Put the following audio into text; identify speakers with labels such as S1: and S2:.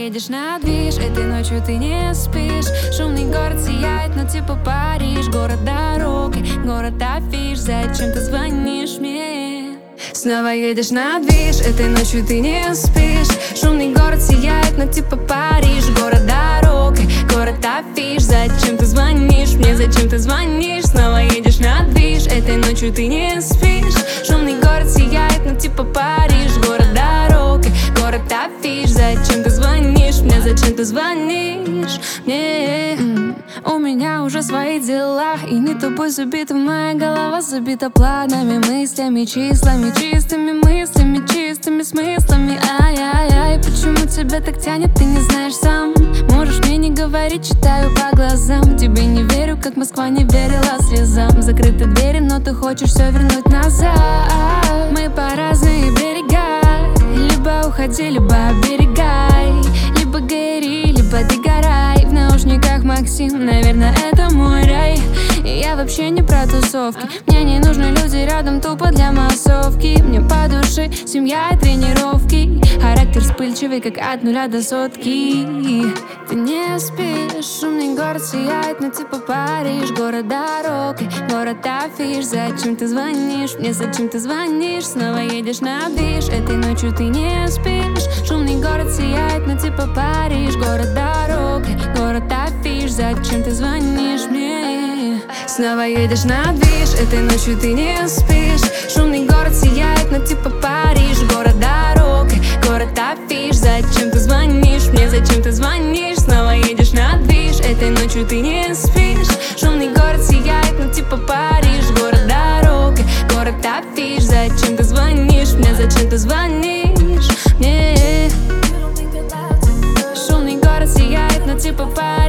S1: едешь на движ, этой ночью ты не спишь. Шумный город сияет, но типа Париж. Город дорогой, город афиш. Зачем ты звонишь мне? Снова едешь на движ, этой ночью ты не спишь. Шумный город сияет, но типа Париж. Город дорогой, город афиш. Зачем ты звонишь мне? Зачем ты звонишь? Снова едешь на движ, этой ночью ты не спишь. Шумный город сияет, но типа Париж. Город дорогой, город афиш. Зачем ты звонишь мне? Зачем ты звонишь мне? У меня уже свои дела, и не тобой забита моя голова. Забита планами, мыслями, числами, чистыми мыслями, чистыми смыслами. Ай-яй-яй, почему тебя так тянет, ты не знаешь сам. Можешь мне не говорить, читаю по глазам. Тебе не верю, как Москва не верила слезам. Закрыты двери, но ты хочешь все вернуть назад. Мы по разные берега, либо уходи, либо оберегай. Либо гори, либо догорай. В наушниках Максим, наверное, это мой рай. И я вообще не про тусовки. Мне не нужны люди рядом тупо для массовки. Мне по душе семья и тренировки. Характер вспыльчивый, как от 0 до 100. Ты не спишь, шумный город сияет, но типа Париж. Город дорогой, город афиш. Зачем ты звонишь мне? Зачем ты звонишь? Снова едешь на движ, этой ночью ты не спишь. Шумный город сияет, но типа Париж. Город дорогой, город афиш. Зачем ты звонишь мне? Снова едешь на движ, этой ночью ты не спишь. Шумный город сияет, но типа Париж. Город дорогой, город афиш. Зачем ты звонишь мне? Зачем ты звонишь? Снова едешь на движ, этой ночью ты не спишь. Шумный город сияет, но типа Париж. Город дорогой, город афиш. Зачем ты звонишь мне? Зачем ты звонишь мне? Шумный город сияет, но типа Париж.